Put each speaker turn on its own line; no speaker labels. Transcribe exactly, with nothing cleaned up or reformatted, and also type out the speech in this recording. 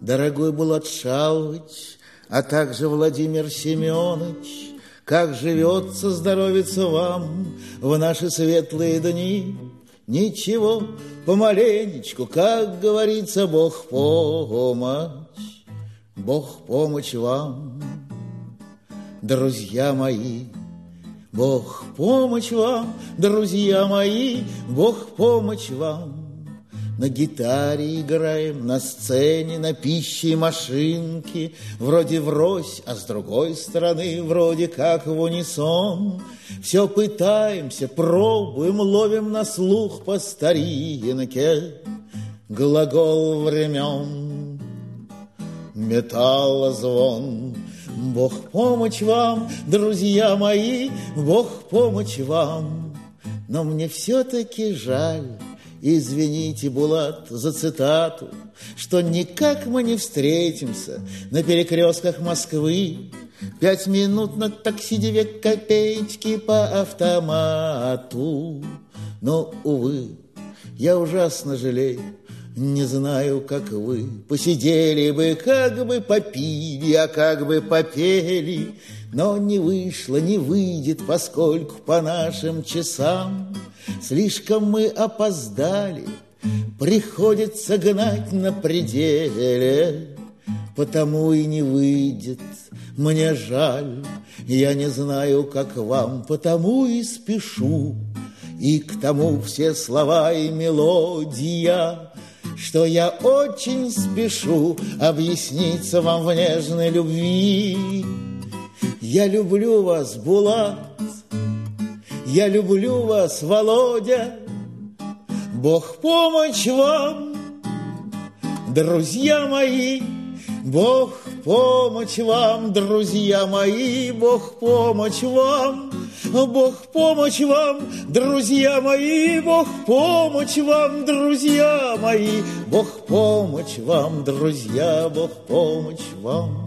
Дорогой Булат Шалыч, а также Владимир Семенович, как живется, здоровится вам в наши светлые дни? Ничего, помаленечку, как говорится, Бог помощь, Бог помощь вам, друзья мои. Бог помощь вам, друзья мои, Бог помощь вам. На гитаре играем, на сцене, на пище и машинке, вроде врозь, а с другой стороны вроде как в унисон. Все пытаемся, пробуем, ловим на слух по старинке глагол времен. Металлозвон. Бог помощь вам, друзья мои, Бог помощь вам. Но мне все-таки жаль, извините, Булат, за цитату, что никак мы не встретимся на перекрестках Москвы. Пять минут на такси, две копеечки по автомату. Но, увы, я ужасно жалею, не знаю, как вы, посидели бы, как бы попили, а как бы попели. Но не вышло, не выйдет, поскольку по нашим часам слишком мы опоздали, приходится гнать на пределе. Потому и не выйдет, мне жаль, я не знаю, как вам, потому и спешу. И к тому все слова и мелодия, что я очень спешу объясниться вам в нежной любви. Я люблю вас, Булат, я люблю вас, Володя. Бог помощь вам, друзья мои, Бог помощь вам, друзья мои, Бог помощь вам. Бог помощь вам, друзья мои, Бог помощь вам, друзья мои, Бог помощь вам, друзья, Бог помощь вам.